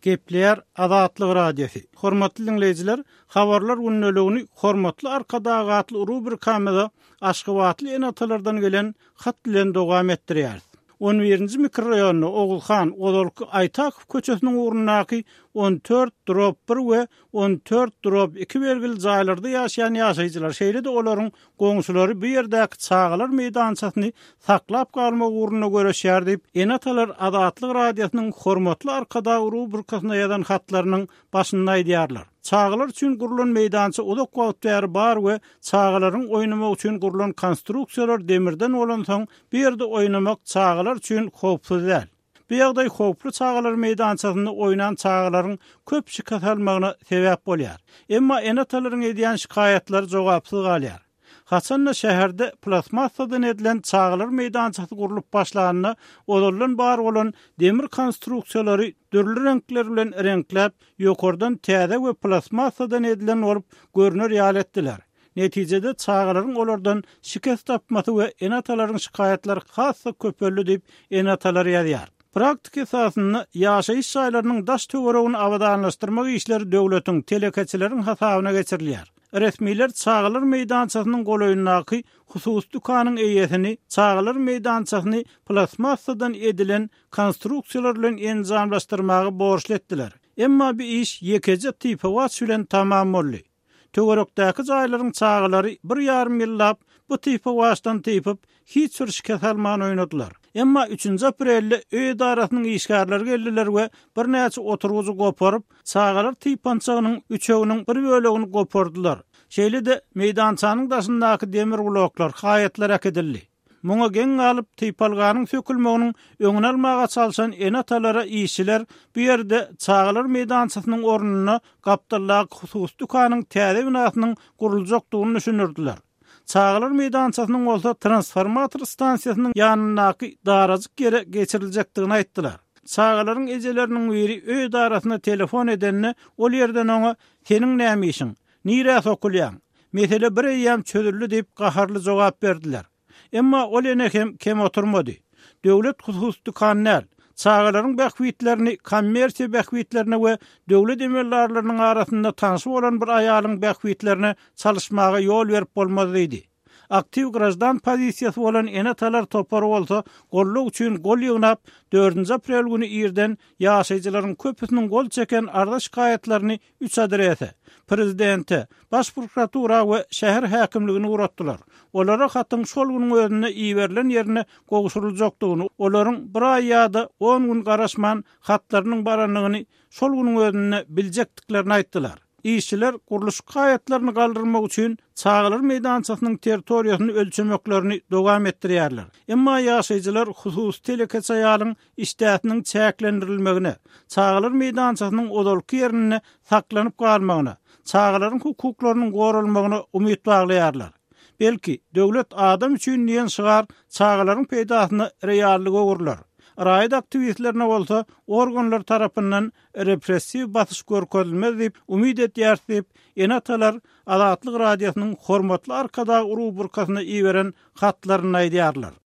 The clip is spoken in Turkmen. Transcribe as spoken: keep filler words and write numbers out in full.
Gepler Azatlyk radiosu. Hormatly dinleyijiler, habarlar günnäligini hormatly arkadagy atly uruw bir kamera Aşgabatly enatalardan gelen hat bilen dowam etdirýär. on birinji mikrorayonu Ogulhan Odolky Aytakow köçesiniň ugrundaky on dört drop bir we on dört drop iki belgili jaýlarda ýaşaýan ýaşaýjylar şeýle-de olaryň goňşulary bu ýerdäki çağalar meýdançasyny saklap galmak ugruna göreşýär diýip enatalar Azatlyk radiosynyň hormatly arkadagy uruw burkasyna ýazan hatlarynyň başynda aýdýarlar. Çağalar üçin gurulan meýdança odak wagtlar bar we çağalaryň oýnamak üçin gurulan konstruksiýalar demirden bolan soň bir ýerde oýnamak çağalar üçin howpsuz däl. Bu ýagdaý howplu çağalar meýdançasynda oýnan çağalaryň köp şikaýatmagyna sebäp bolýar. Emma enatalaryň edýän şikaýatlar jogapsız galýar. Haçanla şäherde plasmasadan edilen çağalar meýdançasy gurulup başlanyna odalan bar bolan demir konstruksiýalary dürli renkler bilen renkläp ýokardan täze we plasmasadan edilen bolup görünür ýal etdiler. Netijede çağalaryň olardan şikast tapmasy we enatalaryň şikaýatlary hassa köpelli diýip enatalar ýazýar. Praktik esasynda ýaşaýyş şaýlarynyň daş töweregini awadanlaşdyrmak işleri döwletiň telekeçileriň hasabyna geçirilýär. Resmiler çağalar meýdançasynyň golaýyndaky hususy dukanyň eýesini çağalar meýdançasyny plasmasadan edilen konstruksiýalar bilen enzamlaşdyrmagy borçly etdiler. Emma bu iş ýekeje typy was bilen tamam boldy. Töwerekdäki jaýlaryň çağalary bir ýarym ýyllap bu typy wasdan typyp hiç bir şikayet almadan oynadylar. Emma üçünji aprelde öý idarasynyň işgärleri geldiler we bir näçe oturguzy goparyp çağalar typançagynyň üçeginiň bir bölegini gopardylar. Şeýle-de meýdançanyň daşyndaky demir bloklar haýatlar akedildi. Muňa geň alyp typalganyň sökülmeginiň öňüni almaga çalşan enatalara işçiler bu ýerde çağalar meýdançasynyň ornuny gapdallaky hususy dukanyň täze binasynyň guruljakdygyny düşünürdiler. Çağalar meýdançasynyň bolsa transformator stansiýasynyň ýanynaky darazyk ýere geçiriljekdigini aýtdylar. Çağalaryň ejeleriniň biri öý idarasyna telefon edenine ol ýerden oňa "Seniň näme işiň? Nire sokulýan? Mesele bir aýam çözüldi" diýip gaharly jogap berdiler. Emma ol ene hem kem oturmady. Döwlet hususy dukanlar çağalaryň bähwitlerini kommersiýa bähwitlerine we döwlet emellarlarynyň arasynda tanyşyp bolan bir aýalyň bähwitlerine çalışmaga ýol berip bolmady idi. Aktiv grajdan pozisiýasy bolan enatalar topar bolsa, golluk üçin gol ýygnap dördünji aprel güni ýerden ýaşaýjylaryň köpüsiniň gol çeken arda şikaýatlaryny üç adrese, prezidente, baş prokuratura we şäher häkimligine uratdylar. Olara hatyň şol güniň özüne iýerilen ýerine gowşuruljakdygyny, olaryň bir aý ýa-da on gün garaşman hatlarynyň baranyny şol güniň özüne biljekdiklerini aýtdylar. İşçiler guruluş gaýatlaryny galdyrmak üçin çağalar meýdançasynyň territoriýasyny ölçemeklerini dowam etdirýärler. Emma ýaşaýjylar hususy telekeçe ýalyň işdätiniň çäklendirilmegine, çağalar meýdançasynyň odolky ýerine saklanyp galmagyna, çağalaryň hukuklarynyň gorulmagyna umyt baglaýarlar. Belki döwlet adam üçin niýen şygar çağalaryň peýdasyna reallyga gurlar. Raýat aktivistlerine bolsa organlar tarapyndan repressiw basyş görkezilmez diýip umyt etýär diýip enatalar Azatlyk radiosynyň hormatly arkadagy uruw burkasyna iýeren hatlaryny aýdýarlar.